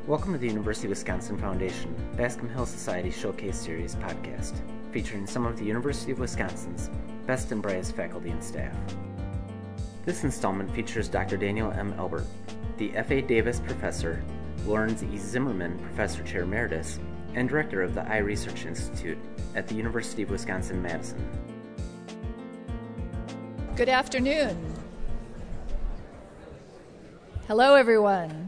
Welcome to the University of Wisconsin Foundation Bascom Hill Society Showcase Series podcast, featuring some of the University of Wisconsin's best and brightest faculty and staff. This installment features Dr. Daniel M. Elbert, the F.A. Davis Professor, Lawrence E. Zimmerman Professor Chair Emeritus, and Director of the Eye Research Institute at the University of Wisconsin-Madison. Good afternoon. Hello, everyone.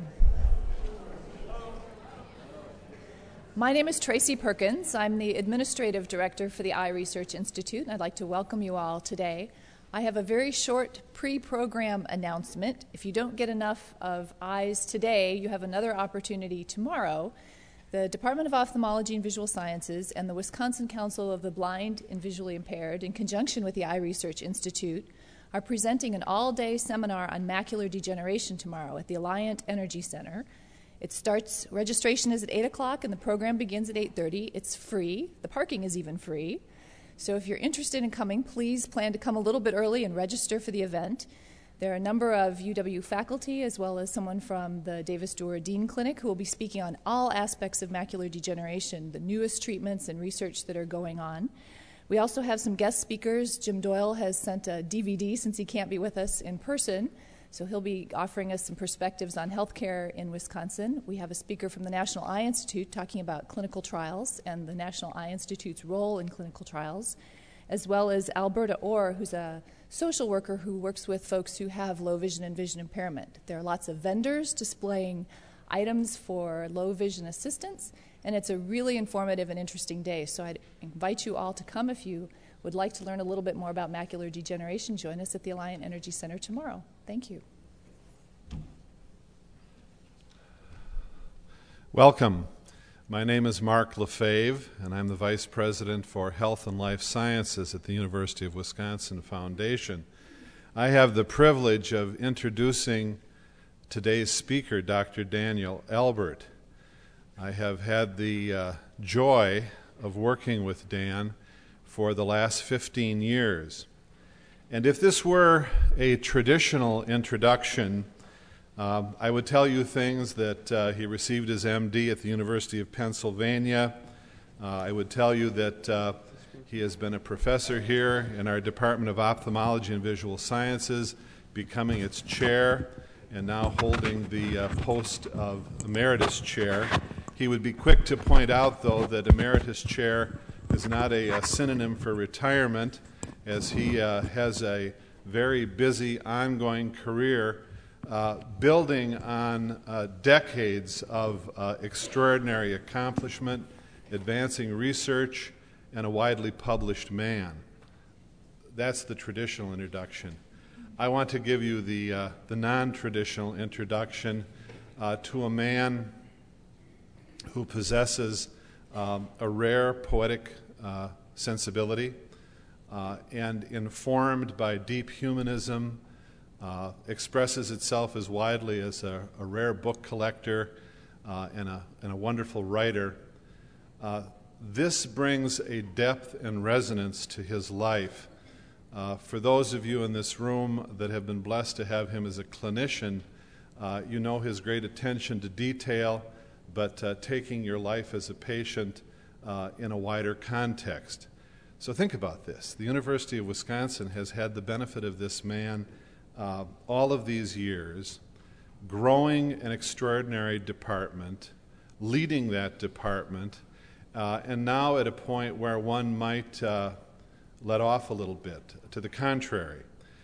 My name is Tracy Perkins. I'm the Administrative Director for the Eye Research Institute, and I'd like to welcome you all today. I have a very short pre-program announcement. If you don't get enough of eyes today, you have another opportunity tomorrow. The Department of Ophthalmology and Visual Sciences and the Wisconsin Council of the Blind and Visually Impaired, in conjunction with the Eye Research Institute, are presenting an all-day seminar on macular degeneration tomorrow at the Alliant Energy Center. Registration is at 8 o'clock and the program begins at 8:30. It's free. The parking is even free. So if you're interested in coming, please plan to come a little bit early and register for the event. There are a number of UW faculty as well as someone from the Davis Duer Dean Clinic who will be speaking on all aspects of macular degeneration, the newest treatments and research that are going on. We also have some guest speakers. Jim Doyle has sent a DVD since he can't be with us in person. So he'll be offering us some perspectives on healthcare in Wisconsin. We have a speaker from the National Eye Institute talking about clinical trials and the National Eye Institute's role in clinical trials, as well as Alberta Orr, who's a social worker who works with folks who have low vision and vision impairment. There are lots of vendors displaying items for low vision assistance, and it's a really informative and interesting day. So I'd invite you all to come if you would like to learn a little bit more about macular degeneration. Join us at the Alliant Energy Center tomorrow. Thank you. Welcome. My name is Mark Lefebvre, and I'm the Vice President for Health and Life Sciences at the University of Wisconsin Foundation. I have the privilege of introducing today's speaker, Dr. Daniel Elbert. I have had the joy of working with Dan for the last 15 years. And if this were a traditional introduction, I would tell you things that he received his MD at the University of Pennsylvania. I would tell you that he has been a professor here in our Department of Ophthalmology and Visual Sciences, becoming its chair, and now holding the post of Emeritus Chair. He would be quick to point out, though, that Emeritus Chair is not a synonym for retirement, as he has a very busy ongoing career building on decades of extraordinary accomplishment, advancing research, and a widely published man. That's the traditional introduction. I want to give you the non-traditional introduction to a man who possesses a rare poetic sensibility and, informed by deep humanism, expresses itself as widely as a rare book collector and a wonderful writer. This brings a depth and resonance to his life. For those of you in this room that have been blessed to have him as a clinician, you know his great attention to detail, but taking your life as a patient in a wider context. So think about this. The University of Wisconsin has had the benefit of this man all of these years, growing an extraordinary department, leading that department, and now at a point where one might let off a little bit. To the contrary,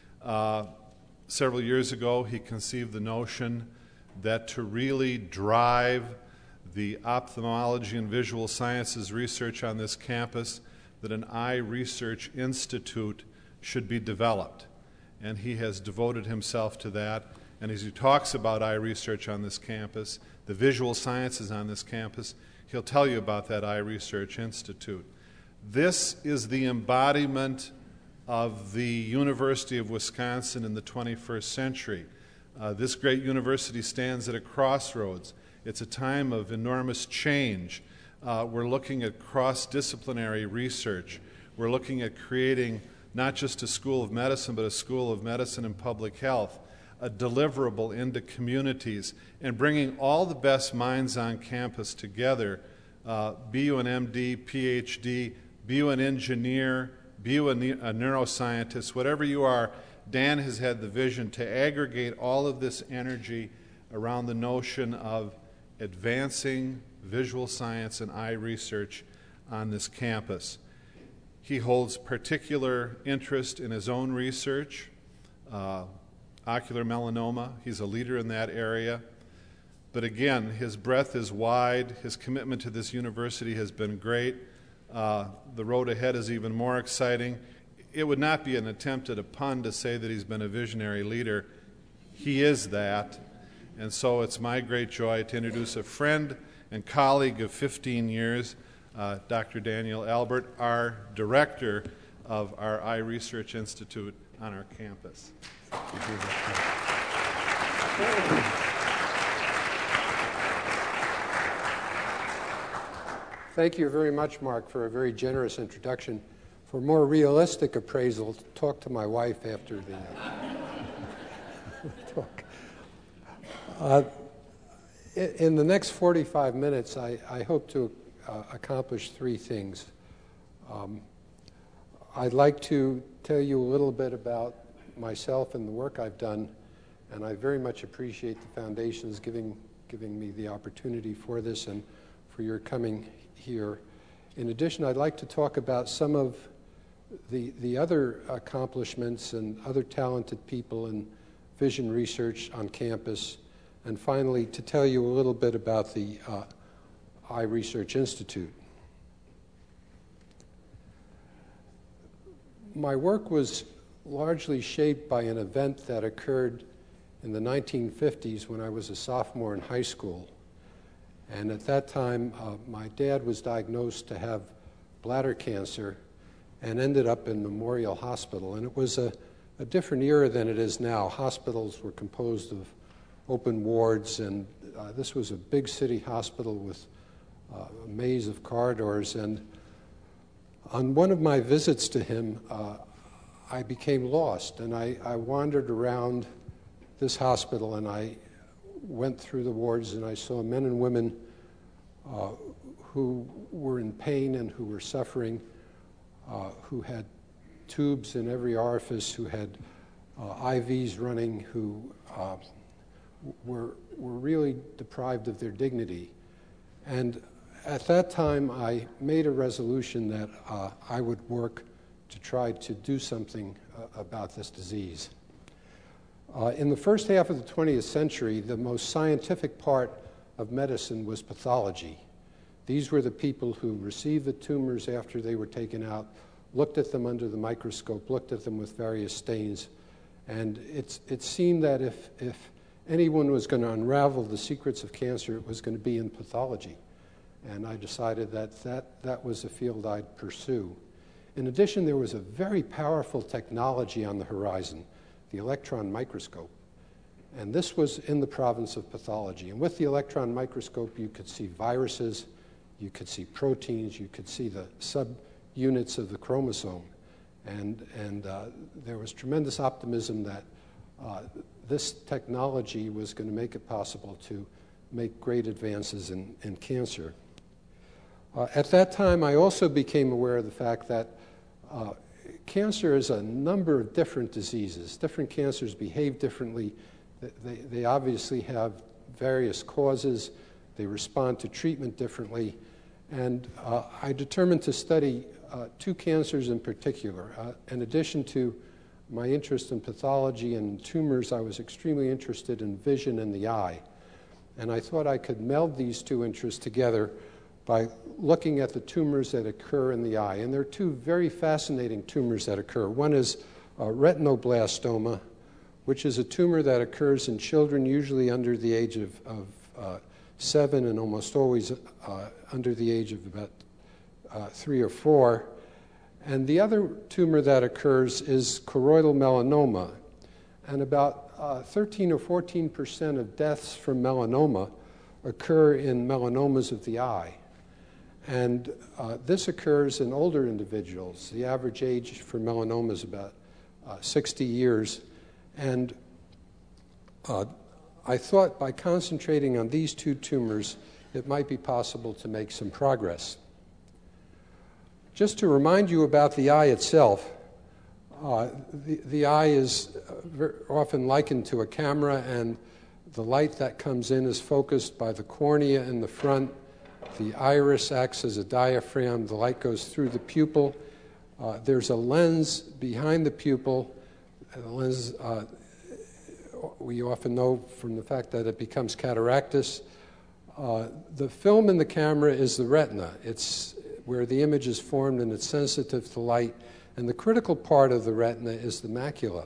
several years ago he conceived the notion that to really drive the ophthalmology and visual sciences research on this campus, that an Eye Research Institute should be developed. And he has devoted himself to that. And as he talks about eye research on this campus, the visual sciences on this campus, he'll tell you about that Eye Research Institute. This is the embodiment of the University of Wisconsin in the 21st century. This great university stands at a crossroads. It's a time of enormous change. We're looking at cross-disciplinary research. We're looking at creating not just a school of medicine, but a school of medicine and public health. a deliverable into communities, and bringing all the best minds on campus together, be you an MD, PhD, be you an engineer, be you a neuroscientist, whatever you are. Dan has had the vision to aggregate all of this energy around the notion of advancing visual science and eye research on this campus. He holds particular interest in his own research, ocular melanoma. He's a leader in that area. But again, his breadth is wide. His commitment to this university has been great. The road ahead is even more exciting. It would not be an attempt at a pun to say that he's been a visionary leader. He is that. And so it's my great joy to introduce a friend and colleague of 15 years, Dr. Daniel Albert, our director of our Eye Research Institute on our campus. Thank you very much, Mark, for a very generous introduction. For more realistic appraisal, talk to my wife after the talk. In the next 45 minutes, I hope to accomplish three things. I'd like to tell you a little bit about myself and the work I've done, and I very much appreciate the Foundation's giving me the opportunity for this and for your coming here. In addition, I'd like to talk about some of the other accomplishments and other talented people in vision research on campus, and finally to tell you a little bit about the Eye Research Institute. My work was largely shaped by an event that occurred in the 1950s when I was a sophomore in high school. And at that time, my dad was diagnosed to have bladder cancer and ended up in Memorial Hospital. And it was a different era than it is now. Hospitals were composed of open wards, and this was a big city hospital with a maze of corridors. And on one of my visits to him, I became lost, and I wandered around this hospital, and I went through the wards, and I saw men and women who were in pain and who were suffering, who had tubes in every orifice, who had IVs running, who were really deprived of their dignity. And at that time, I made a resolution that I would work to try to do something about this disease. In the first half of the 20th century, the most scientific part of medicine was pathology. These were the people who received the tumors after they were taken out, looked at them under the microscope, looked at them with various stains, and it seemed that if anyone was going to unravel the secrets of cancer, it was going to be in pathology. And I decided that was a field I'd pursue. In addition, there was a very powerful technology on the horizon, the electron microscope. And this was in the province of pathology. And with the electron microscope, you could see viruses, you could see proteins, you could see the subunits of the chromosome. And there was tremendous optimism that this technology was going to make it possible to make great advances in cancer. At that time, I also became aware of the fact that cancer is a number of different diseases. Different cancers behave differently. They obviously have various causes. They respond to treatment differently. And I determined to study two cancers in particular. In addition to my interest in pathology and tumors, I was extremely interested in vision in the eye. And I thought I could meld these two interests together by looking at the tumors that occur in the eye. And there are two very fascinating tumors that occur. One is retinoblastoma, which is a tumor that occurs in children usually under the age of 7 and almost always under the age of about 3 or 4. And the other tumor that occurs is choroidal melanoma. And about 13 or 14% of deaths from melanoma occur in melanomas of the eye. And this occurs in older individuals. The average age for melanoma is about 60 years. And I thought by concentrating on these two tumors, it might be possible to make some progress. Just to remind you about the eye itself, the eye is often likened to a camera, and the light that comes in is focused by the cornea in the front. The iris acts as a diaphragm. The light goes through the pupil. There's a lens behind the pupil. The lens, we often know from the fact that it becomes cataractous. The film in the camera is the retina. It's where the image is formed, and it's sensitive to light. And the critical part of the retina is the macula.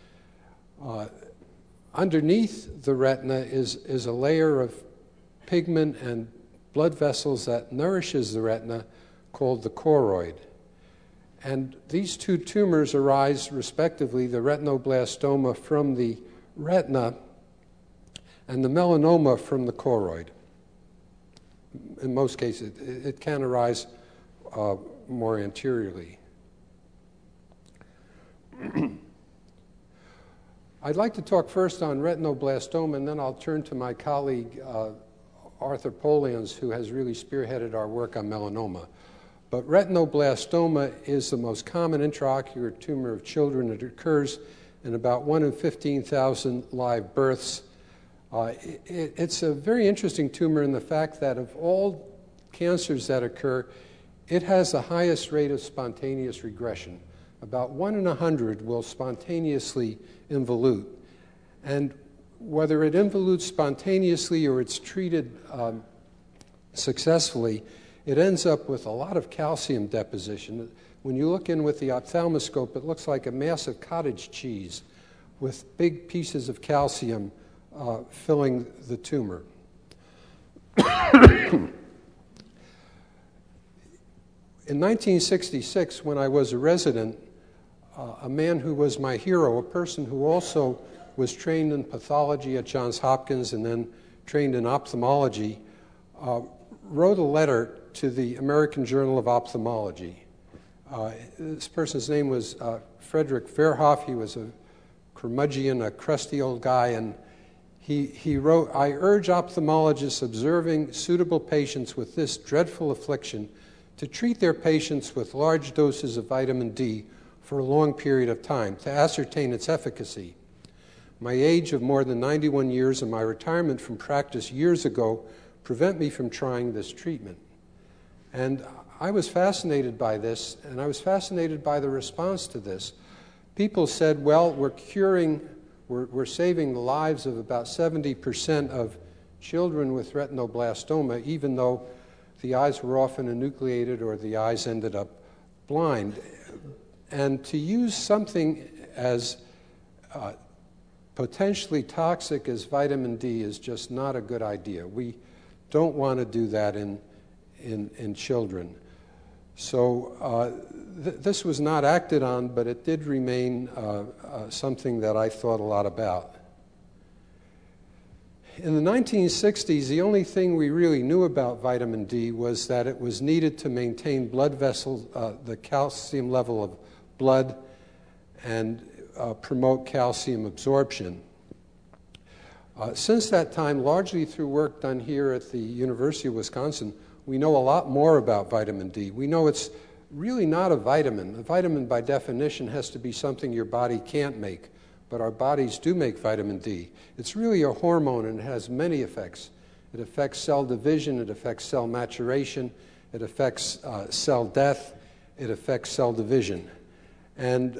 Underneath the retina is a layer of pigment and blood vessels that nourishes the retina called the choroid. And these two tumors arise respectively, the retinoblastoma from the retina and the melanoma from the choroid. In most cases, it can arise more anteriorly. I'd like to talk first on retinoblastoma, and then I'll turn to my colleague Arthur Polans, who has really spearheaded our work on melanoma. But retinoblastoma is the most common intraocular tumor of children. It occurs in about 1 in 15,000 live births. It's a very interesting tumor in the fact that of all cancers that occur, it has the highest rate of spontaneous regression. About 1 in 100 will spontaneously involute. And whether it involutes spontaneously or it's treated successfully, it ends up with a lot of calcium deposition. When you look in with the ophthalmoscope, it looks like a massive cottage cheese with big pieces of calcium filling the tumor. In 1966, when I was a resident, a man who was my hero, a person who also was trained in pathology at Johns Hopkins and then trained in ophthalmology, wrote a letter to the American Journal of Ophthalmology. This person's name was Frederick Verhoff. He was a curmudgeon, a crusty old guy, and he wrote, "I urge ophthalmologists observing suitable patients with this dreadful affliction to treat their patients with large doses of vitamin D for a long period of time to ascertain its efficacy. My age of more than 91 years and my retirement from practice years ago prevent me from trying this treatment." And I was fascinated by this, and I was fascinated by the response to this. People said, well, we're saving the lives of about 70% of children with retinoblastoma, even though the eyes were often enucleated or the eyes ended up blind. And to use something as potentially toxic as vitamin D is just not a good idea. We don't want to do that in children. So this was not acted on, but it did remain something that I thought a lot about. In the 1960s, the only thing we really knew about vitamin D was that it was needed to maintain blood vessels, the calcium level of blood, and promote calcium absorption. Since that time, largely through work done here at the University of Wisconsin, we know a lot more about vitamin D. We know it's really not a vitamin. A vitamin, by definition, has to be something your body can't make, but our bodies do make vitamin D. It's really a hormone, and it has many effects. It affects cell division, it affects cell maturation, it affects cell death, it affects cell division. And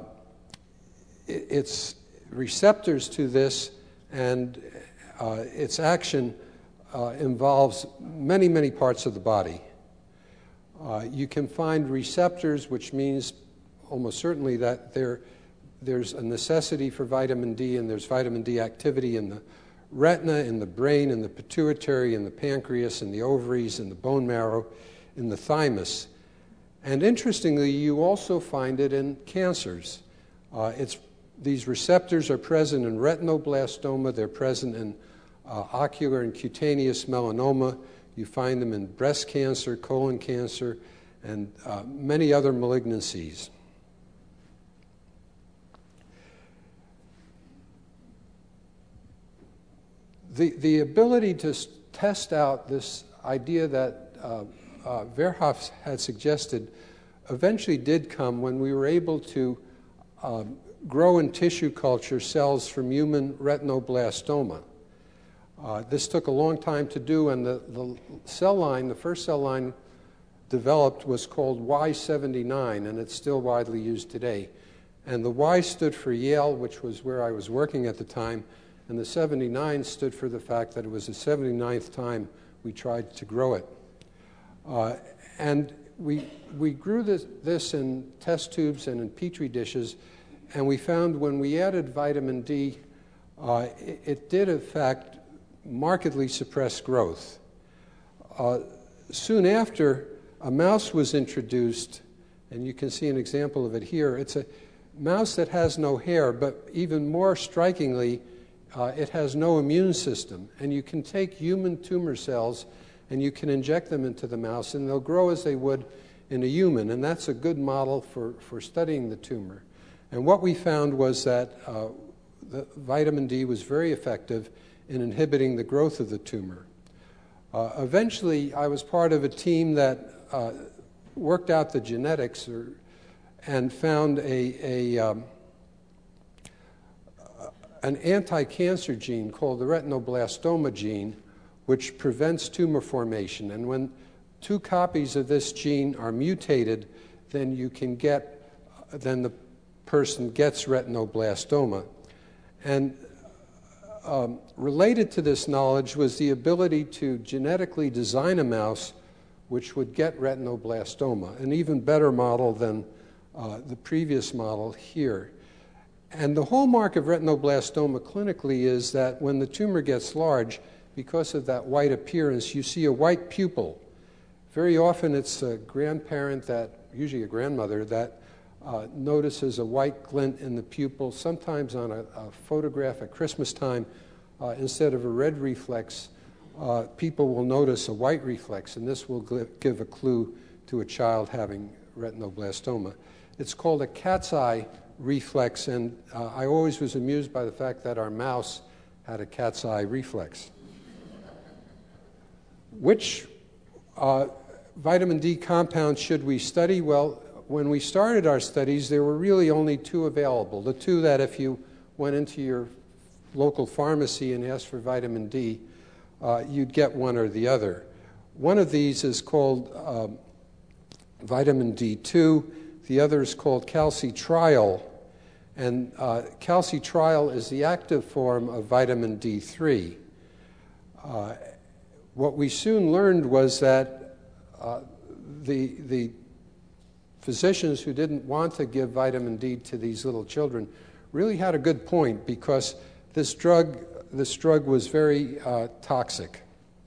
its receptors to this and its action involves many, many parts of the body. You can find receptors, which means almost certainly that there's a necessity for vitamin D, and there's vitamin D activity in the retina, in the brain, in the pituitary, in the pancreas, in the ovaries, in the bone marrow, in the thymus. And interestingly, you also find it in cancers. These receptors are present in retinoblastoma. They're present in ocular and cutaneous melanoma. You find them in breast cancer, colon cancer, and many other malignancies. The ability to test out this idea that Verhoef had suggested eventually did come when we were able to grow in tissue culture cells from human retinoblastoma. This took a long time to do, and the cell line, the first cell line developed, was called Y79, and it's still widely used today. And the Y stood for Yale, which was where I was working at the time, and the 79 stood for the fact that it was the 79th time we tried to grow it. And we grew this in test tubes and in Petri dishes, and we found when we added vitamin D, it did in fact markedly suppress growth. Soon after, a mouse was introduced, and you can see an example of it here. It's a mouse that has no hair, but even more strikingly, it has no immune system. And you can take human tumor cells and you can inject them into the mouse, and they'll grow as they would in a human, and that's a good model for studying the tumor. And what we found was that the vitamin D was very effective in inhibiting the growth of the tumor. Eventually, I was part of a team that worked out the genetics and found an anti-cancer gene called the retinoblastoma gene, which prevents tumor formation. And when 2 copies of this gene are mutated, then the person gets retinoblastoma. And related to this knowledge was the ability to genetically design a mouse which would get retinoblastoma, an even better model than the previous model here. And the hallmark of retinoblastoma clinically is that when the tumor gets large, because of that white appearance, you see a white pupil. Very often it's a grandparent, usually a grandmother, that notices a white glint in the pupil. Sometimes on a photograph at Christmas time, instead of a red reflex, people will notice a white reflex, and this will give a clue to a child having retinoblastoma. It's called a cat's eye reflex, and I always was amused by the fact that our mouse had a cat's eye reflex. Which vitamin D compounds should we study? Well, when we started our studies, there were really only 2 available. The 2 that if you went into your local pharmacy and asked for vitamin D, you'd get one or the other. One of these is called vitamin D2. The other is called calcitriol. And calcitriol is the active form of vitamin D3. What we soon learned was that the physicians who didn't want to give vitamin D to these little children really had a good point, because this drug was very toxic.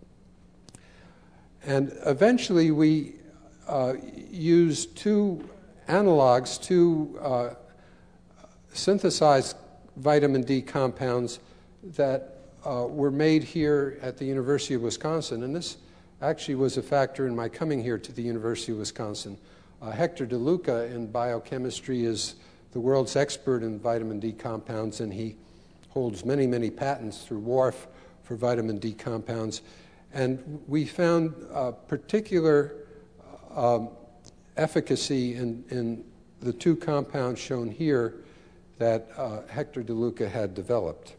And eventually we used 2 analogs, 2 synthesized vitamin D compounds that were made here at the University of Wisconsin. And this actually was a factor in my coming here to the University of Wisconsin. Hector DeLuca in biochemistry is the world's expert in vitamin D compounds, and he holds many, many patents through WARF for vitamin D compounds. And we found particular efficacy in the 2 compounds shown here that Hector DeLuca had developed.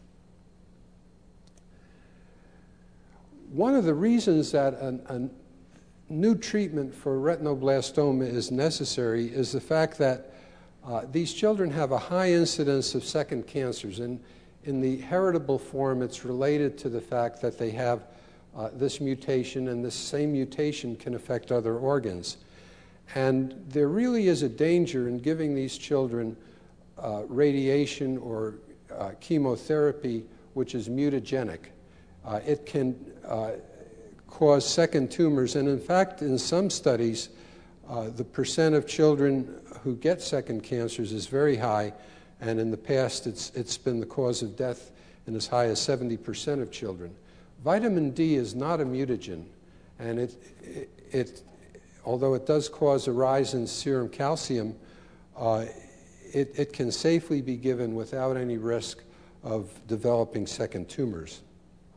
One of the reasons that a new treatment for retinoblastoma is necessary is the fact that these children have a high incidence of second cancers. And in the heritable form, it's related to the fact that they have this mutation, and this same mutation can affect other organs. And there really is a danger in giving these children radiation or chemotherapy which is mutagenic. It can cause second tumors, and in fact, in some studies, the percent of children who get second cancers is very high, and in the past, it's been the cause of death in as high as 70% of children. Vitamin D is not a mutagen, and although it does cause a rise in serum calcium, it can safely be given without any risk of developing second tumors.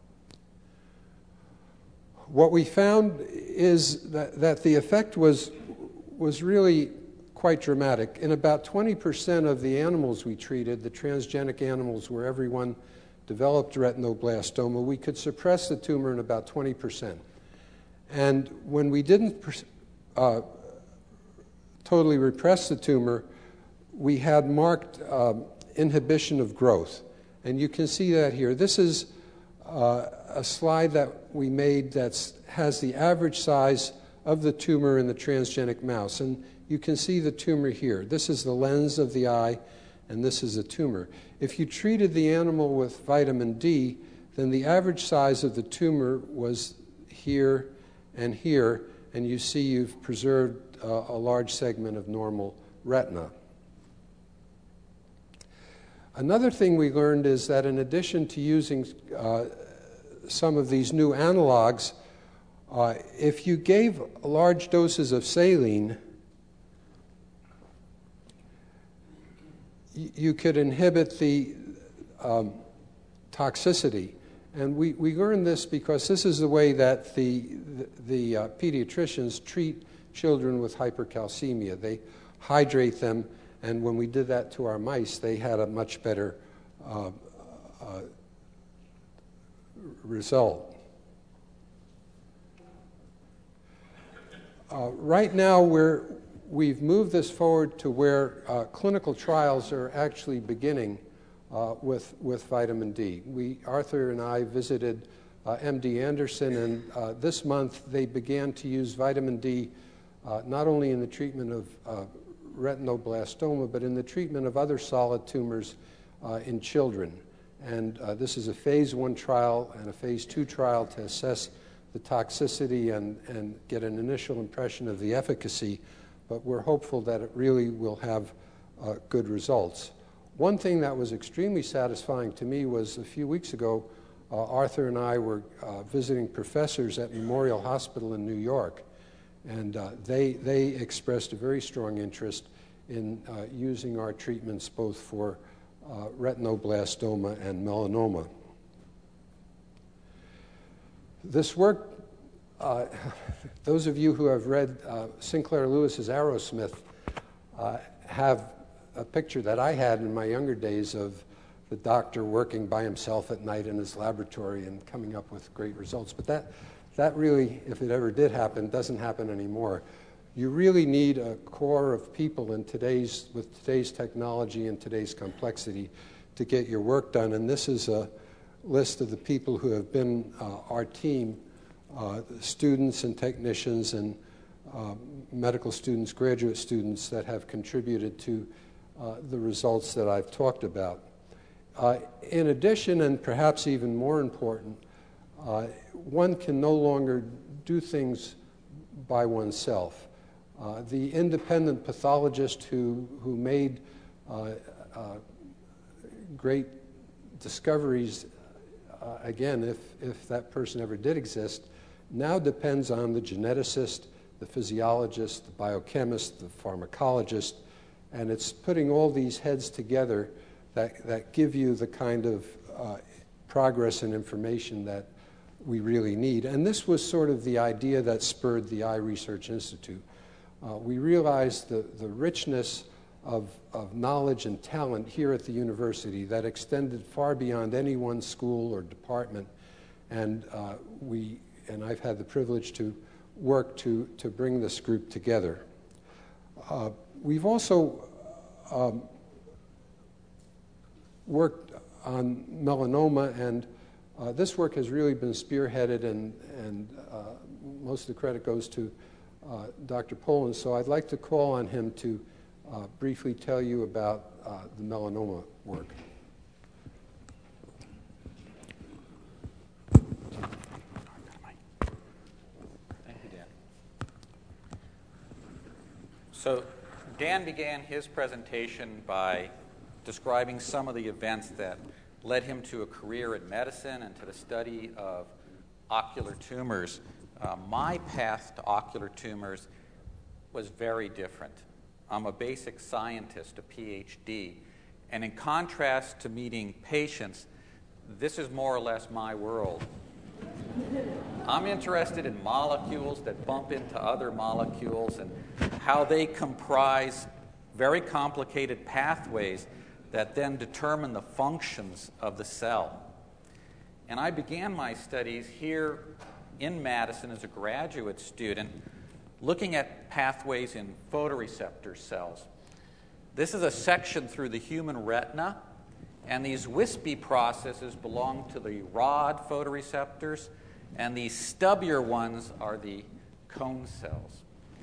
what we found is that the effect was really quite dramatic. In about 20% of the animals we treated, the transgenic animals where everyone developed retinoblastoma, we could suppress the tumor in about 20%. And when we didn't totally repress the tumor, we had marked inhibition of growth. And you can see that here. This is a slide that we made that has the average size of the tumor in the transgenic mouse. And you can see the tumor here. This is the lens of the eye, and this is the tumor. If you treated the animal with vitamin D, then the average size of the tumor was here and here, and you see you've preserved a large segment of normal retina. Another thing we learned is that in addition to using some of these new analogs, if you gave large doses of saline, you could inhibit the toxicity. And we learned this because this is the way that the pediatricians treat children with hypercalcemia. They hydrate them, and when we did that to our mice, they had a much better result. Right now, we've moved this forward to where clinical trials are actually beginning with vitamin D. Arthur and I visited MD Anderson, and this month they began to use vitamin D not only in the treatment of retinoblastoma, but in the treatment of other solid tumors in children. And this is a phase 1 trial and a phase 2 trial to assess the toxicity and get an initial impression of the efficacy, but we're hopeful that it really will have good results. One thing that was extremely satisfying to me was a few weeks ago, Arthur and I were visiting professors at Memorial Hospital in New York, and they expressed a very strong interest in using our treatments both for retinoblastoma and melanoma. This work, those of you who have read Sinclair Lewis's Arrowsmith have a picture that I had in my younger days of the doctor working by himself at night in his laboratory and coming up with great results. But that really, if it ever did happen, doesn't happen anymore. You really need a core of people with today's technology and today's complexity to get your work done. And this is a list of the people who have been our team, students and technicians and medical students, graduate students that have contributed to the results that I've talked about. In addition, and perhaps even more important, one can no longer do things by oneself. The independent pathologist who made great discoveries, again, if that person ever did exist, now depends on the geneticist, the physiologist, the biochemist, the pharmacologist, and it's putting all these heads together that give you the kind of progress and information that we really need. And this was sort of the idea that spurred the Eye Research Institute. We realized the richness of knowledge and talent here at the university that extended far beyond any one school or department, and I've had the privilege to work to bring this group together. We've also worked on melanoma, and this work has really been spearheaded, and most of the credit goes to Dr. Poland. So I'd like to call on him to briefly tell you about the melanoma work. Thank you, Dan. So Dan began his presentation by describing some of the events that led him to a career in medicine and to the study of ocular tumors. My path to ocular tumors was very different. I'm a basic scientist, a PhD, and in contrast to meeting patients, this is more or less my world. I'm interested in molecules that bump into other molecules and how they comprise very complicated pathways that then determine the functions of the cell. And I began my studies here in Madison as a graduate student looking at pathways in photoreceptor cells. This is a section through the human retina, and these wispy processes belong to the rod photoreceptors, and these stubbier ones are the cone cells.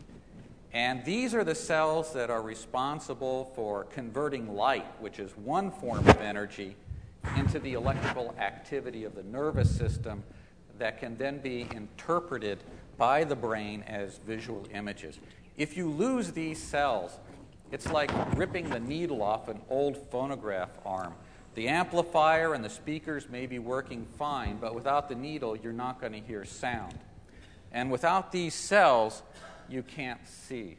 And these are the cells that are responsible for converting light, which is one form of energy, into the electrical activity of the nervous system that can then be interpreted by the brain as visual images. If you lose these cells, it's like ripping the needle off an old phonograph arm. The amplifier and the speakers may be working fine, but without the needle, you're not going to hear sound. And without these cells, you can't see.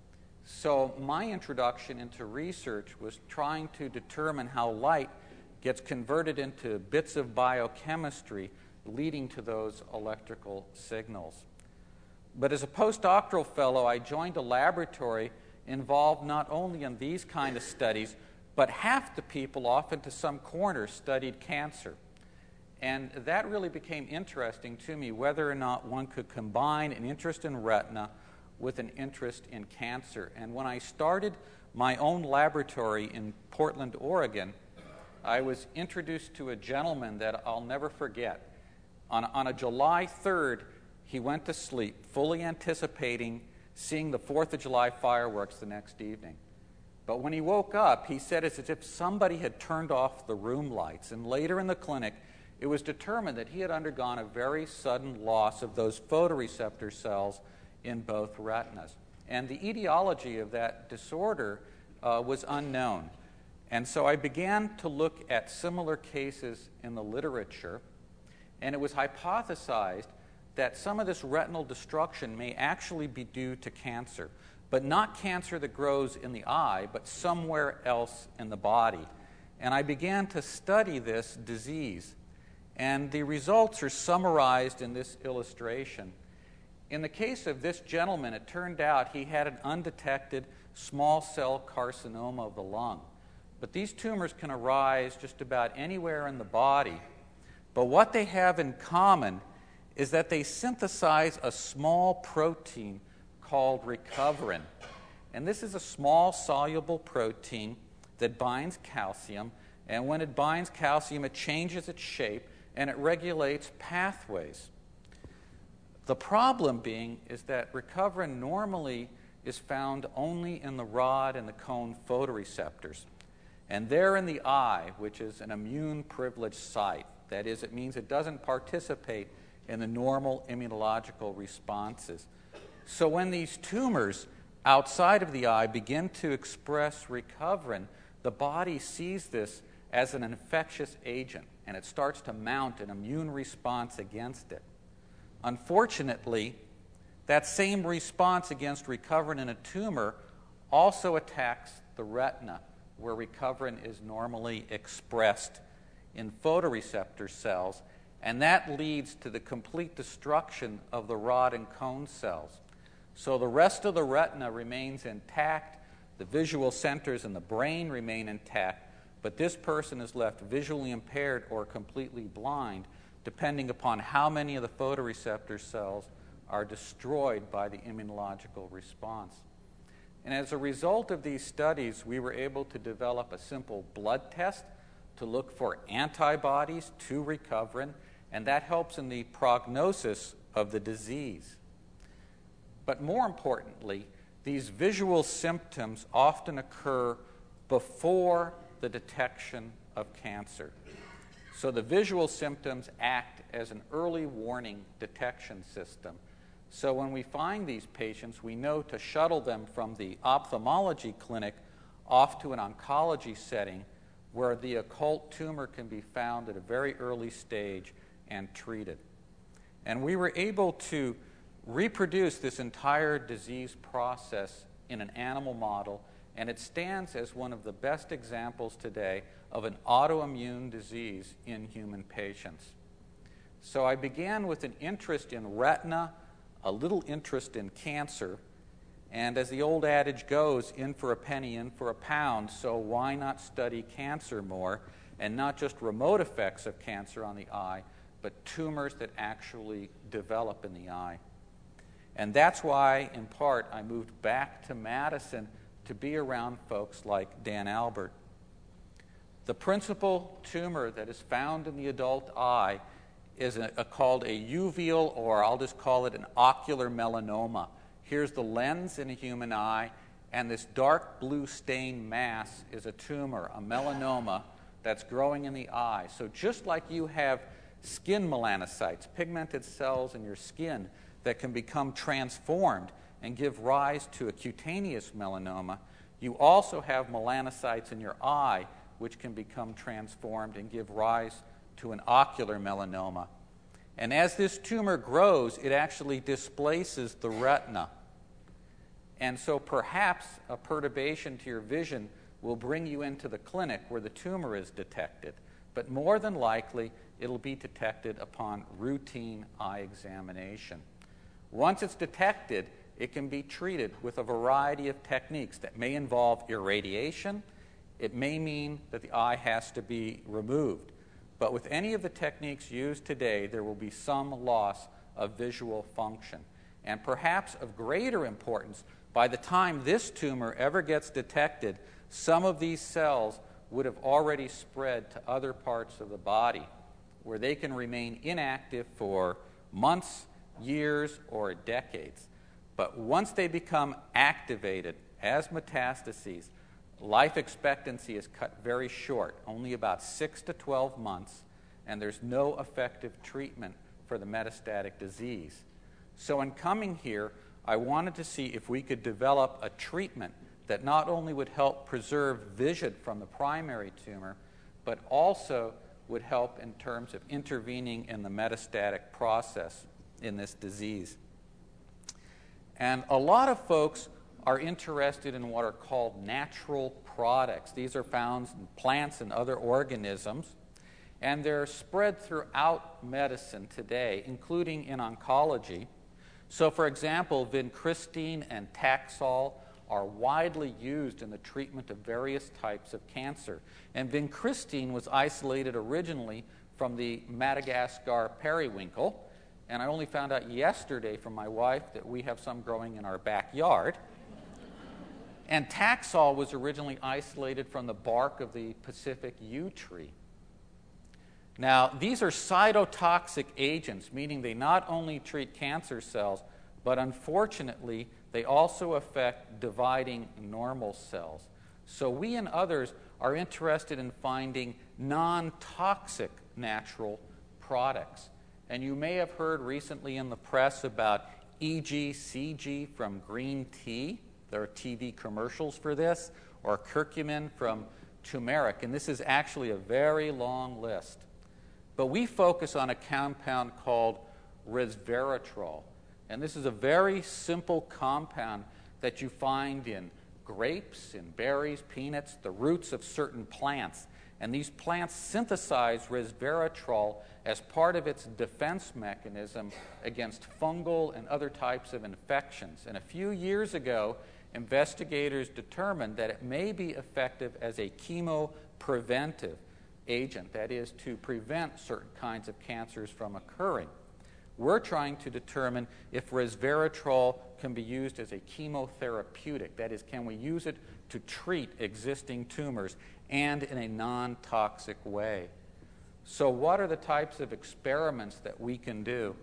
So my introduction into research was trying to determine how light gets converted into bits of biochemistry leading to those electrical signals. But as a postdoctoral fellow, I joined a laboratory involved not only in these kind of studies, but half the people off into some corner studied cancer. And that really became interesting to me, whether or not one could combine an interest in retina with an interest in cancer. And when I started my own laboratory in Portland, Oregon, I was introduced to a gentleman that I'll never forget. On a July 3rd, he went to sleep, fully anticipating seeing the 4th of July fireworks the next evening. But when he woke up, he said it's as if somebody had turned off the room lights. And later in the clinic, it was determined that he had undergone a very sudden loss of those photoreceptor cells in both retinas. And the etiology of that disorder was unknown. And so I began to look at similar cases in the literature, and it was hypothesized that some of this retinal destruction may actually be due to cancer, but not cancer that grows in the eye, but somewhere else in the body. And I began to study this disease, and the results are summarized in this illustration. In the case of this gentleman, it turned out he had an undetected small cell carcinoma of the lung. But these tumors can arise just about anywhere in the body. But what they have in common is that they synthesize a small protein called recoverin. And this is a small soluble protein that binds calcium. And when it binds calcium, it changes its shape and it regulates pathways. The problem being is that recoverin normally is found only in the rod and the cone photoreceptors. And they're in the eye, which is an immune-privileged site. That is, it means it doesn't participate in the normal immunological responses. So when these tumors outside of the eye begin to express recoverin, the body sees this as an infectious agent, and it starts to mount an immune response against it. Unfortunately, that same response against recoverin in a tumor also attacks the retina, where recoverin is normally expressed in photoreceptor cells, and that leads to the complete destruction of the rod and cone cells. So the rest of the retina remains intact, the visual centers in the brain remain intact, but this person is left visually impaired or completely blind, depending upon how many of the photoreceptor cells are destroyed by the immunological response. And as a result of these studies, we were able to develop a simple blood test to look for antibodies to recoverin, and that helps in the prognosis of the disease. But more importantly, these visual symptoms often occur before the detection of cancer. So the visual symptoms act as an early warning detection system. So when we find these patients, we know to shuttle them from the ophthalmology clinic off to an oncology setting where the occult tumor can be found at a very early stage and treated. And we were able to reproduce this entire disease process in an animal model, and it stands as one of the best examples today of an autoimmune disease in human patients. So I began with an interest in retina, a little interest in cancer, and as the old adage goes, in for a penny, in for a pound, so why not study cancer more, and not just remote effects of cancer on the eye, but tumors that actually develop in the eye. And that's why, in part, I moved back to Madison to be around folks like Dan Albert. The principal tumor that is found in the adult eye is called a uveal, or I'll just call it an ocular melanoma. Here's the lens in a human eye, and this dark blue stained mass is a tumor, a melanoma, that's growing in the eye. So just like you have skin melanocytes, pigmented cells in your skin that can become transformed and give rise to a cutaneous melanoma, you also have melanocytes in your eye which can become transformed and give rise to an ocular melanoma. And as this tumor grows, it actually displaces the retina. And so perhaps a perturbation to your vision will bring you into the clinic where the tumor is detected. But more than likely, it'll be detected upon routine eye examination. Once it's detected, it can be treated with a variety of techniques that may involve irradiation. It may mean that the eye has to be removed. But with any of the techniques used today, there will be some loss of visual function. And perhaps of greater importance, by the time this tumor ever gets detected, some of these cells would have already spread to other parts of the body, where they can remain inactive for months, years, or decades. But once they become activated as metastases, life expectancy is cut very short, only about 6 to 12 months, and there's no effective treatment for the metastatic disease. So in coming here, I wanted to see if we could develop a treatment that not only would help preserve vision from the primary tumor, but also would help in terms of intervening in the metastatic process in this disease. And a lot of folks are interested in what are called natural products. These are found in plants and other organisms, and they're spread throughout medicine today, including in oncology. So, for example, vincristine and Taxol are widely used in the treatment of various types of cancer. And vincristine was isolated originally from the Madagascar periwinkle, and I only found out yesterday from my wife that we have some growing in our backyard. And Taxol was originally isolated from the bark of the Pacific yew tree. Now, these are cytotoxic agents, meaning they not only treat cancer cells, but unfortunately, they also affect dividing normal cells. So we and others are interested in finding non-toxic natural products. And you may have heard recently in the press about EGCG from green tea. There are TV commercials for this, or curcumin from turmeric. And this is actually a very long list. But we focus on a compound called resveratrol. And this is a very simple compound that you find in grapes, in berries, peanuts, the roots of certain plants. And these plants synthesize resveratrol as part of its defense mechanism against fungal and other types of infections. And a few years ago, investigators determined that it may be effective as a chemopreventive agent, that is, to prevent certain kinds of cancers from occurring. We're trying to determine if resveratrol can be used as a chemotherapeutic, that is, can we use it to treat existing tumors and in a non-toxic way. So what are the types of experiments that we can do?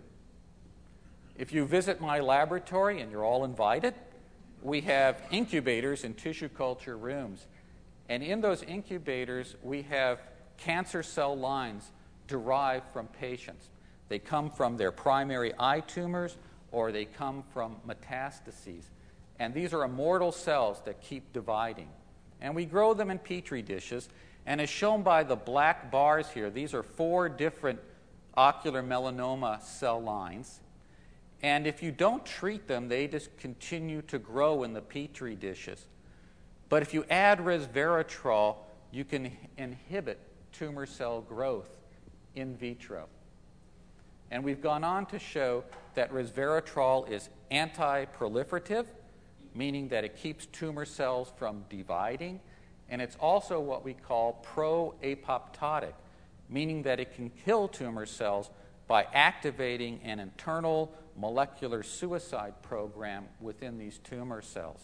If you visit my laboratory, and you're all invited, we have incubators in tissue culture rooms. And in those incubators, we have cancer cell lines derived from patients. They come from their primary eye tumors, or they come from metastases. And these are immortal cells that keep dividing. And we grow them in Petri dishes. And as shown by the black bars here, these are 4 different ocular melanoma cell lines. And if you don't treat them, they just continue to grow in the Petri dishes. But if you add resveratrol, you can inhibit tumor cell growth in vitro. And we've gone on to show that resveratrol is anti-proliferative, meaning that it keeps tumor cells from dividing, and it's also what we call pro-apoptotic, meaning that it can kill tumor cells by activating an internal molecular suicide program within these tumor cells.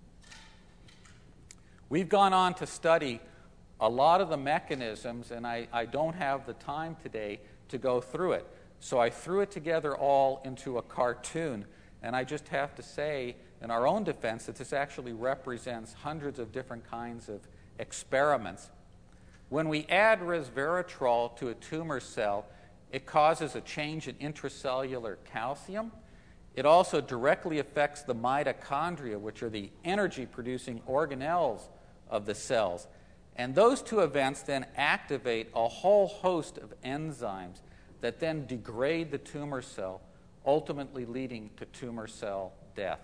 We've gone on to study a lot of the mechanisms, and I don't have the time today to go through it. So I threw it together all into a cartoon, and I just have to say, in our own defense, that this actually represents hundreds of different kinds of experiments. When we add resveratrol to a tumor cell, it causes a change in intracellular calcium. It also directly affects the mitochondria, which are the energy-producing organelles of the cells. And those two events then activate a whole host of enzymes that then degrade the tumor cell, ultimately leading to tumor cell death.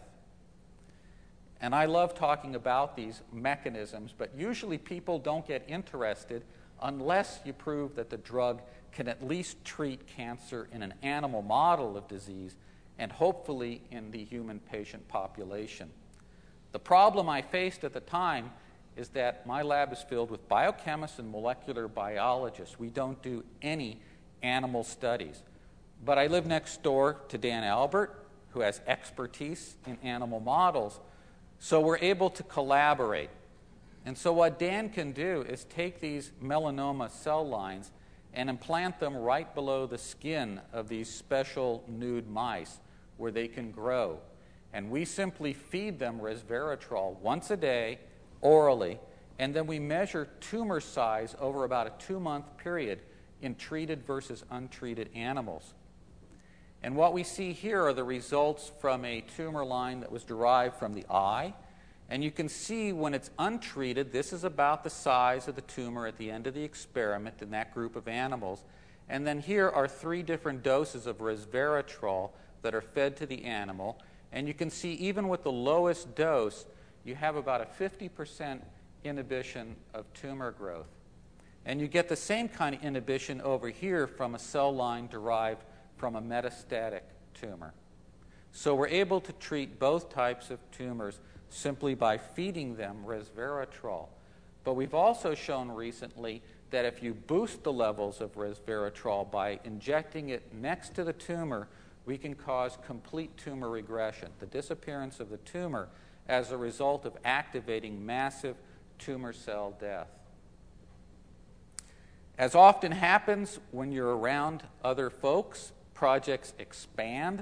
And I love talking about these mechanisms, but usually people don't get interested unless you prove that the drug can at least treat cancer in an animal model of disease and hopefully in the human patient population. The problem I faced at the time is that my lab is filled with biochemists and molecular biologists. We don't do any animal studies. But I live next door to Dan Albert, who has expertise in animal models, so we're able to collaborate. And so what Dan can do is take these melanoma cell lines and implant them right below the skin of these special nude mice where they can grow. And we simply feed them resveratrol once a day, orally, and then we measure tumor size over about a 2-month period in treated versus untreated animals. And what we see here are the results from a tumor line that was derived from the eye. And you can see when it's untreated, this is about the size of the tumor at the end of the experiment in that group of animals. And then here are 3 different doses of resveratrol that are fed to the animal. And you can see even with the lowest dose, you have about a 50% inhibition of tumor growth. And you get the same kind of inhibition over here from a cell line derived from a metastatic tumor. So we're able to treat both types of tumors simply by feeding them resveratrol. But we've also shown recently that if you boost the levels of resveratrol by injecting it next to the tumor, we can cause complete tumor regression, the disappearance of the tumor as a result of activating massive tumor cell death. As often happens when you're around other folks, projects expand.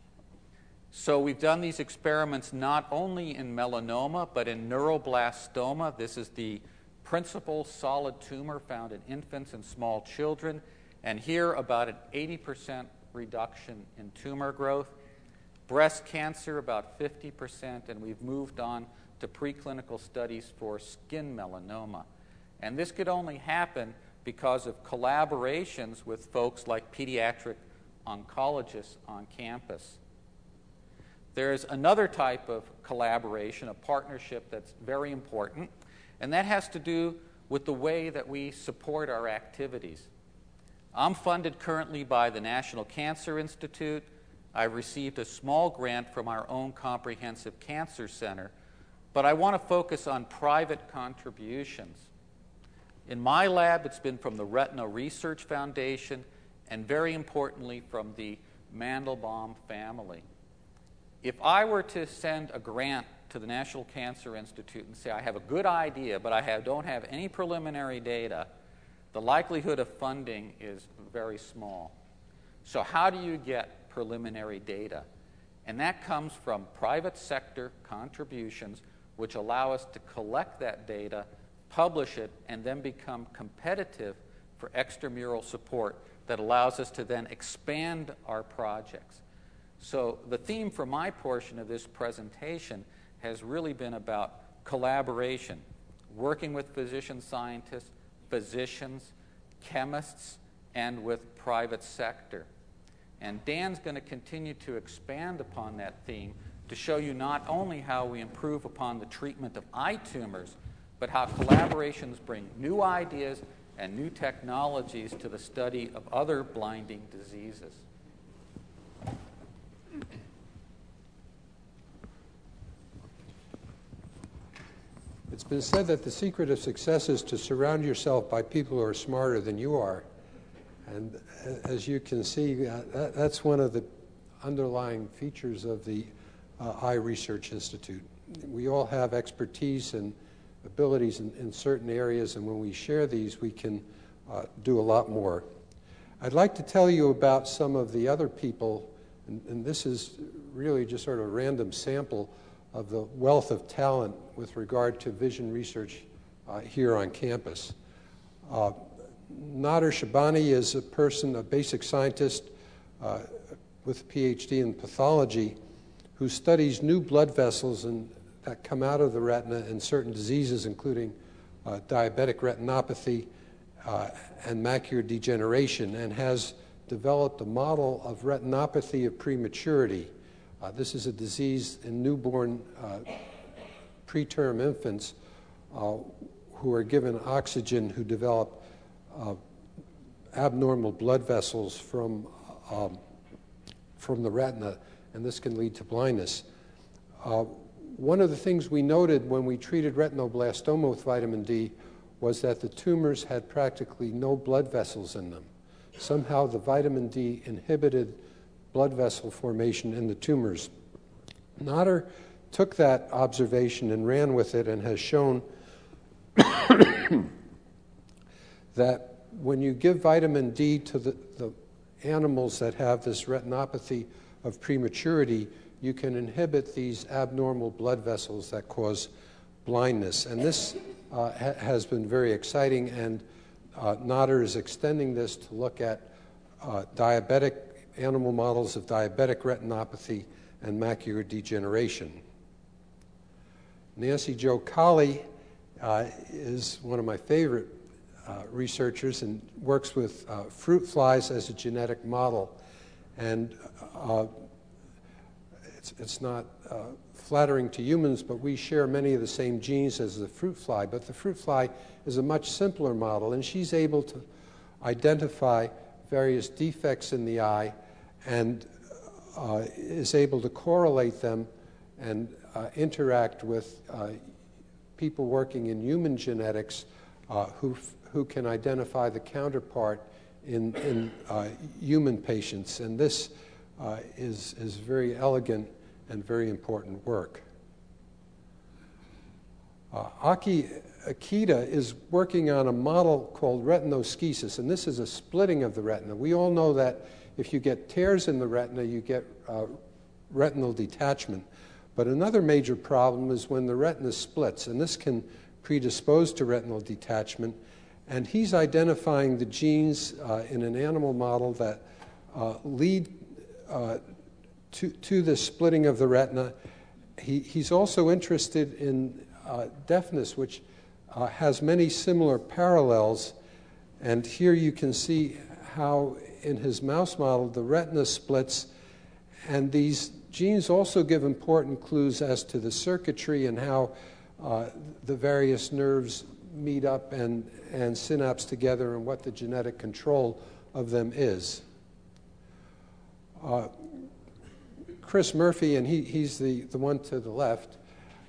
So we've done these experiments not only in melanoma, but in neuroblastoma. This is the principal solid tumor found in infants and small children. And here, about an 80% reduction in tumor growth. Breast cancer, about 50%. And we've moved on to preclinical studies for skin melanoma. And this could only happen because of collaborations with folks like pediatric oncologists on campus. There's another type of collaboration, a partnership that's very important, and that has to do with the way that we support our activities. I'm funded currently by the National Cancer Institute. I've received a small grant from our own Comprehensive Cancer Center, but I want to focus on private contributions. In my lab, it's been from the Retina Research Foundation and very importantly from the Mandelbaum family. If I were to send a grant to the National Cancer Institute and say, I have a good idea, but I don't have any preliminary data, the likelihood of funding is very small. So how do you get preliminary data? And that comes from private sector contributions, which allow us to collect that data, publish it, and then become competitive for extramural support that allows us to then expand our projects. So the theme for my portion of this presentation has really been about collaboration, working with physician scientists, physicians, chemists, and with private sector. And Dan's going to continue to expand upon that theme to show you not only how we improve upon the treatment of eye tumors, but how collaborations bring new ideas and new technologies to the study of other blinding diseases. been said that the secret of success is to surround yourself by people who are smarter than you are. And as you can see, that's one of the underlying features of the Eye Research Institute. We all have expertise and abilities in certain areas, and when we share these, we can do a lot more. I'd like to tell you about some of the other people, and this is really just sort of a random sample of the wealth of talent with regard to vision research here on campus. Nader Shabani is a person, a basic scientist with a PhD in pathology, who studies new blood vessels that come out of the retina in certain diseases, including diabetic retinopathy and macular degeneration, and has developed a model of retinopathy of prematurity. This is a disease in newborn preterm infants who are given oxygen, who develop abnormal blood vessels from the retina, and this can lead to blindness. One of the things we noted when we treated retinoblastoma with vitamin D was that the tumors had practically no blood vessels in them. Somehow the vitamin D inhibited blood vessel formation in the tumors. Nader took that observation and ran with it and has shown that when you give vitamin D to the animals that have this retinopathy of prematurity, you can inhibit these abnormal blood vessels that cause blindness. And this has been very exciting, and Nader is extending this to look at animal models of diabetic retinopathy and macular degeneration. Nancy Jo Colley is one of my favorite researchers and works with fruit flies as a genetic model. And it's not flattering to humans, but we share many of the same genes as the fruit fly. But the fruit fly is a much simpler model, and she's able to identify various defects in the eye and is able to correlate them and interact with people working in human genetics who can identify the counterpart in human patients. And this is very elegant and very important work. Aki Akita is working on a model called retinoschisis, and this is a splitting of the retina. We all know that if you get tears in the retina, you get retinal detachment. But another major problem is when the retina splits, and this can predispose to retinal detachment. And he's identifying the genes in an animal model that lead to the splitting of the retina. He's also interested in deafness, which has many similar parallels. And here you can see how in his mouse model the retina splits, and these genes also give important clues as to the circuitry and how the various nerves meet up and synapse together and what the genetic control of them is. Chris Murphy, and he's the one to the left,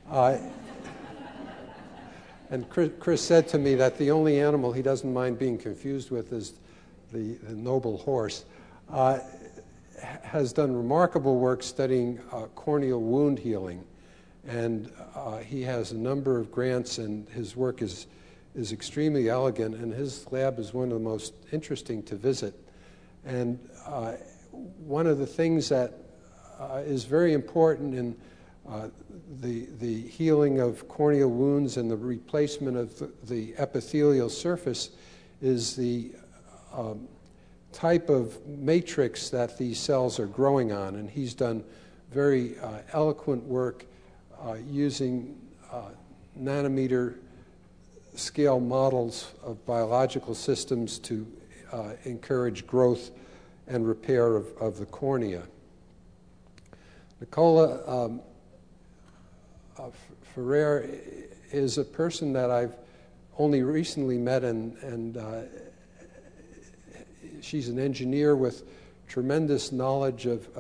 and Chris said to me that the only animal he doesn't mind being confused with is the noble horse, has done remarkable work studying corneal wound healing. And he has a number of grants, and his work is extremely elegant, and his lab is one of the most interesting to visit. And one of the things that is very important in the healing of corneal wounds and the replacement of the epithelial surface is the type of matrix that these cells are growing on. And he's done very eloquent work using nanometer scale models of biological systems to encourage growth and repair of the cornea. Nicola Ferrer is a person that I've only recently met, and she's an engineer with tremendous knowledge of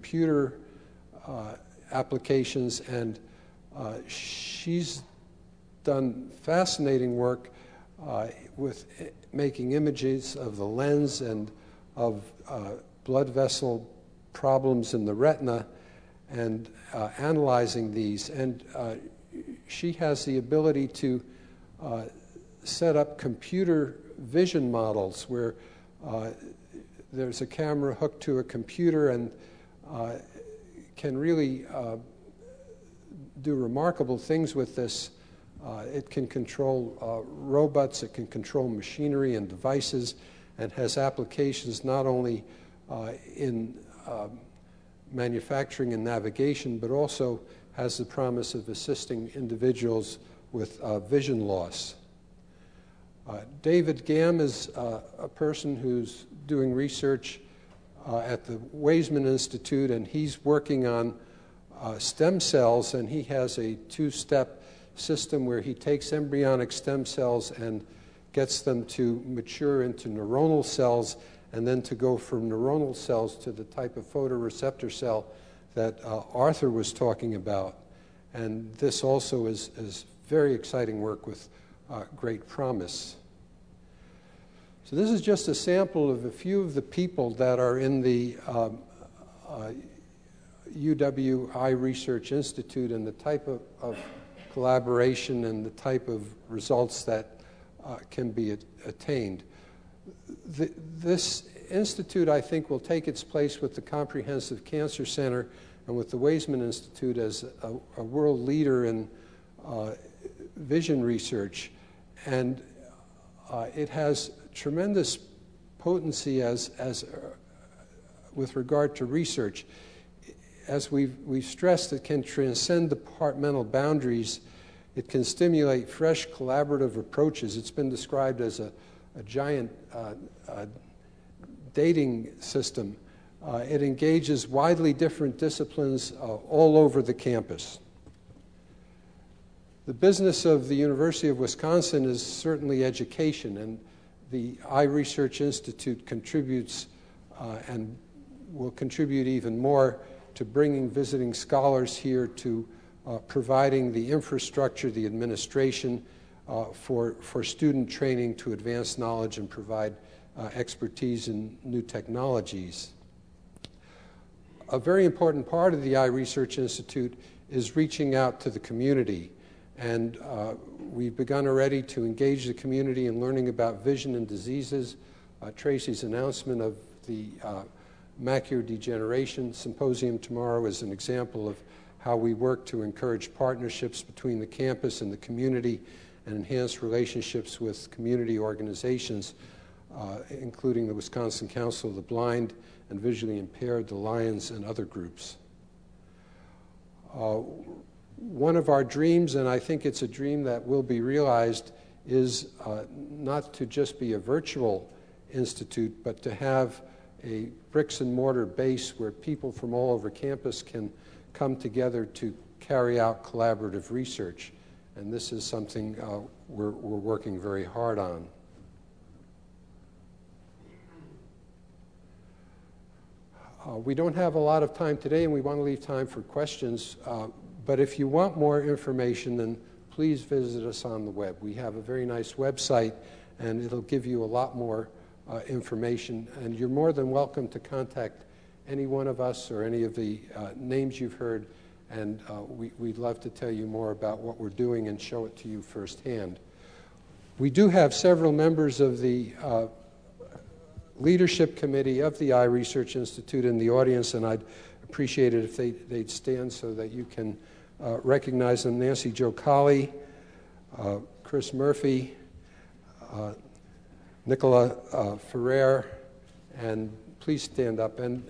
applications, and she's done fascinating work with making images of the lens and of blood vessel problems in the retina and analyzing these. And she has the ability to set up computer vision models where there's a camera hooked to a computer and can really do remarkable things with this. It can control robots, it can control machinery and devices, and has applications not only in manufacturing and navigation, but also has the promise of assisting individuals with vision loss. David Gamm is a person who's doing research at the Weizmann Institute, and he's working on stem cells, and he has a two-step system where he takes embryonic stem cells and gets them to mature into neuronal cells, and then to go from neuronal cells to the type of photoreceptor cell that Arthur was talking about. And this also is very exciting work with great promise. So this is just a sample of a few of the people that are in the UW Eye Research Institute and the type of collaboration and the type of results that can be attained. This institute, I think, will take its place with the Comprehensive Cancer Center and with the Weizmann Institute as a world leader in vision research. And it has tremendous potency as with regard to research. As we've stressed, it can transcend departmental boundaries. It can stimulate fresh collaborative approaches. It's been described as a giant dating system. It engages widely different disciplines all over the campus. The business of the University of Wisconsin is certainly education, and the Eye Research Institute contributes and will contribute even more to bringing visiting scholars here, to providing the infrastructure, the administration for student training to advance knowledge and provide expertise in new technologies. A very important part of the Eye Research Institute is reaching out to the community. And we've begun already to engage the community in learning about vision and diseases. Tracy's announcement of the Macular Degeneration Symposium tomorrow is an example of how we work to encourage partnerships between the campus and the community and enhance relationships with community organizations, including the Wisconsin Council of the Blind and Visually Impaired, the Lions, and other groups. One of our dreams, and I think it's a dream that will be realized, is not to just be a virtual institute, but to have a bricks and mortar base where people from all over campus can come together to carry out collaborative research. And this is something we're working very hard on. We don't have a lot of time today, and we want to leave time for questions. But if you want more information, then please visit us on the web. We have a very nice website, and it'll give you a lot more information. And you're more than welcome to contact any one of us or any of the names you've heard, and we'd love to tell you more about what we're doing and show it to you firsthand. We do have several members of the leadership committee of the Eye Research Institute in the audience, and I'd appreciate it if they'd stand so that you can recognize them. Nancy Jo Colley, Chris Murphy, Nicola Ferrer, and please stand up. And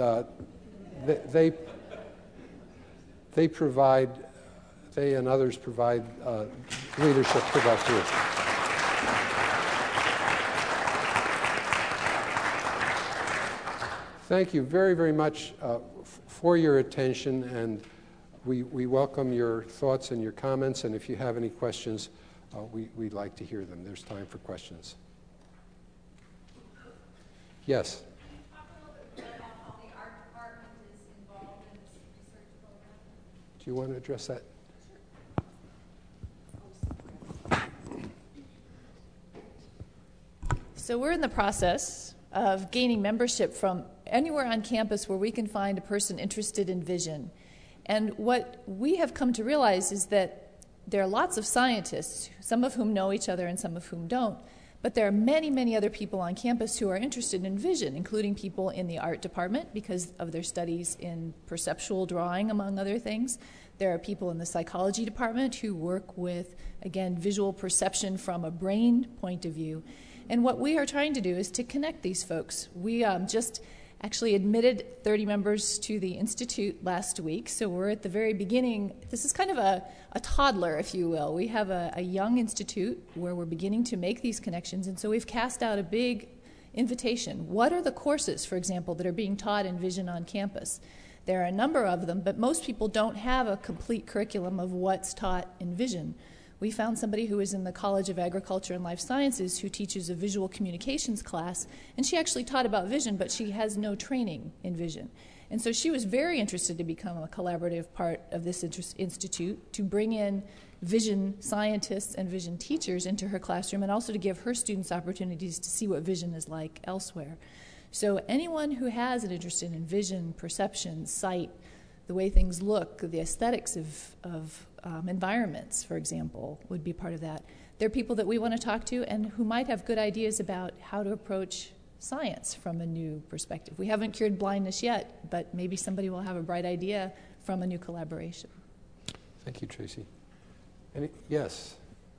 they provide, they and others provide leadership to that group. Thank you very, very much for your attention, and we welcome your thoughts and your comments, and if you have any questions, we'd like to hear them. There's time for questions. Yes? Can you talk a little bit more about how the art department is involved in this research program? Do you want to address that? So we're in the process of gaining membership from anywhere on campus where we can find a person interested in vision. And what we have come to realize is that there are lots of scientists, some of whom know each other and some of whom don't, but there are many, many other people on campus who are interested in vision, including people in the art department because of their studies in perceptual drawing, among other things. There are people in the psychology department who work with, again, visual perception from a brain point of view. And what we are trying to do is to connect these folks. We just actually admitted 30 members to the Institute last week, so we're at the very beginning. This is kind of a toddler, if you will. We have a young institute where we're beginning to make these connections, and so we've cast out a big invitation. What are the courses, for example, that are being taught in vision on campus? There are a number of them, but most people don't have a complete curriculum of what's taught in vision. We found somebody who is in the College of Agriculture and Life Sciences who teaches a visual communications class, and she actually taught about vision, but she has no training in vision. And so she was very interested to become a collaborative part of this institute, to bring in vision scientists and vision teachers into her classroom, and also to give her students opportunities to see what vision is like elsewhere. So anyone who has an interest in vision, perception, sight, the way things look, the aesthetics of environments, for example, would be part of that. They're people that we want to talk to and who might have good ideas about how to approach science from a new perspective. We haven't cured blindness yet, but maybe somebody will have a bright idea from a new collaboration. Thank you, Tracy. Yes?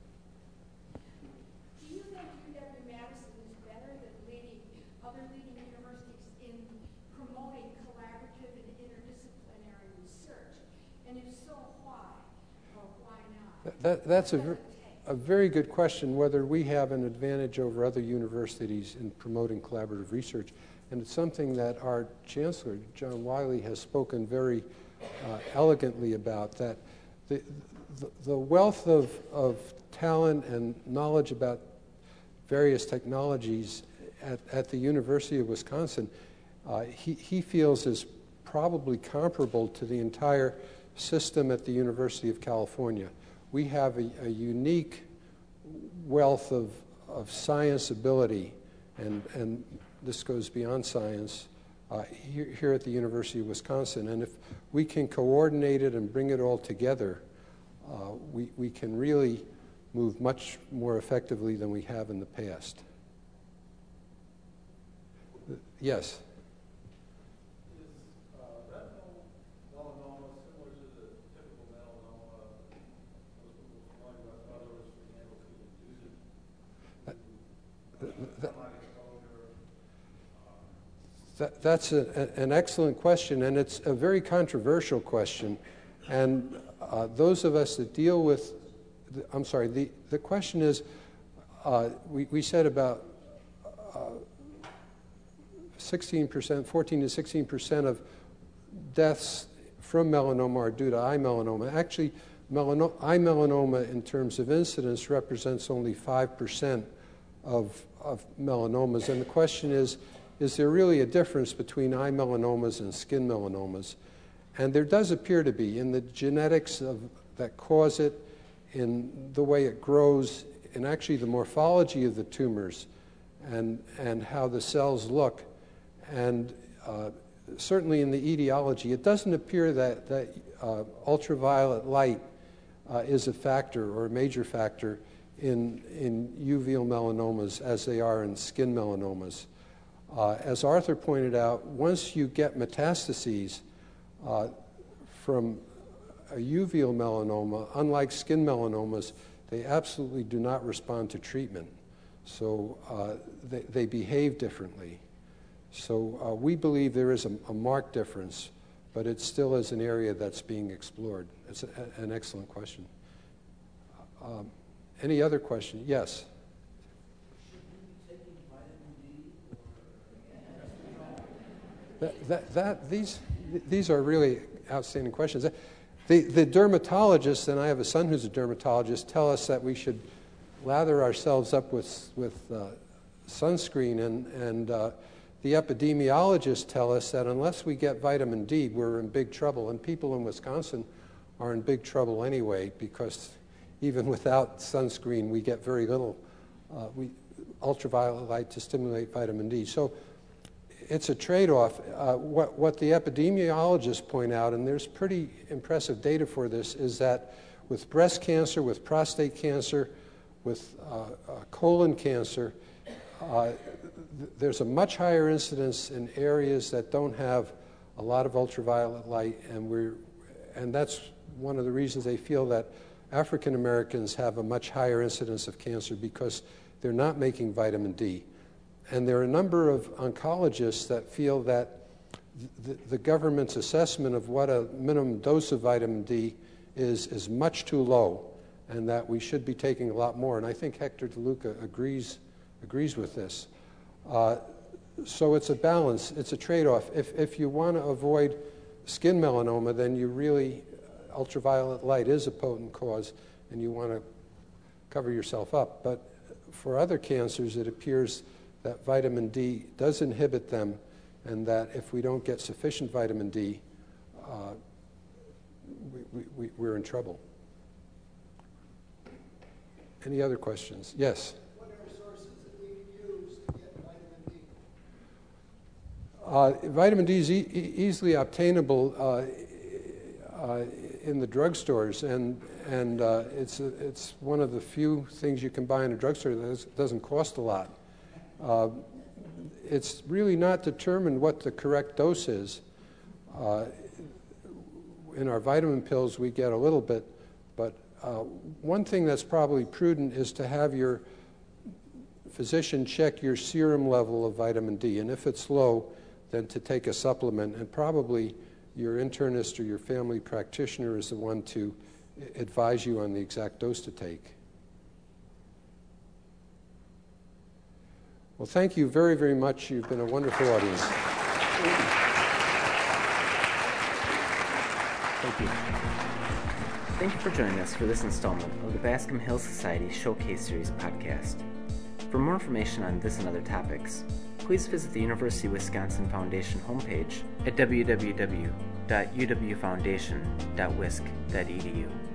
Do you think UW-Madison is better than other leading universities in promoting collaborative and interdisciplinary research? And if so, why? Or why not? That's a very good question, whether we have an advantage over other universities in promoting collaborative research. And it's something that our chancellor, John Wiley, has spoken very elegantly about, that the wealth of talent and knowledge about various technologies at the University of Wisconsin, he feels is probably comparable to the entire system at the University of California. We have a unique wealth of science ability, and this goes beyond science, here at the University of Wisconsin. And if we can coordinate it and bring it all together, we can really move much more effectively than we have in the past. Yes? That's an excellent question, and it's a very controversial question. And those of us that deal with, the question is, we said about 16%, 14 to 16% of deaths from melanoma are due to eye melanoma. Actually, eye melanoma in terms of incidence represents only 5% of melanomas. And the question is there really a difference between eye melanomas and skin melanomas? And there does appear to be, in the genetics that cause it, in the way it grows, and actually the morphology of the tumors, and how the cells look. And certainly in the etiology, it doesn't appear that ultraviolet light is a factor or a major factor in uveal melanomas as they are in skin melanomas. As Arthur pointed out, once you get metastases from a uveal melanoma, unlike skin melanomas, they absolutely do not respond to treatment. So they behave differently. So we believe there is a marked difference, but it still is an area that's being explored. It's an excellent question. Any other question? Yes? These are really outstanding questions. The dermatologists, and I have a son who's a dermatologist, tell us that we should lather ourselves up with sunscreen, and the epidemiologists tell us that unless we get vitamin D, we're in big trouble. And people in Wisconsin are in big trouble anyway, because even without sunscreen, we get very little. ultraviolet light to stimulate vitamin D. So it's a trade-off. What the epidemiologists point out, and there's pretty impressive data for this, is that with breast cancer, with prostate cancer, with colon cancer, there's a much higher incidence in areas that don't have a lot of ultraviolet light, and that's one of the reasons they feel that African Americans have a much higher incidence of cancer, because they're not making vitamin D. And there are a number of oncologists that feel that the government's assessment of what a minimum dose of vitamin D is much too low, and that we should be taking a lot more. And I think Hector DeLuca agrees with this. So it's a balance, it's a trade-off. If you want to avoid skin melanoma, then you really, ultraviolet light is a potent cause, and you want to cover yourself up. But for other cancers, it appears that vitamin D does inhibit them, and that if we don't get sufficient vitamin D, we're in trouble. Any other questions? Yes? What are sources that we can use to get vitamin D? Vitamin D is easily obtainable in the drugstores, and it's one of the few things you can buy in a drugstore that doesn't cost a lot. It's really not determined what the correct dose is. In our vitamin pills, we get a little bit, but one thing that's probably prudent is to have your physician check your serum level of vitamin D, and if it's low, then to take a supplement, and probably your internist or your family practitioner is the one to advise you on the exact dose to take. Well, thank you very, very much. You've been a wonderful audience. Thank you. Thank you for joining us for this installment of the Bascom Hill Society Showcase Series podcast. For more information on this and other topics, please visit the University of Wisconsin Foundation homepage at www.uwfoundation.wisc.edu.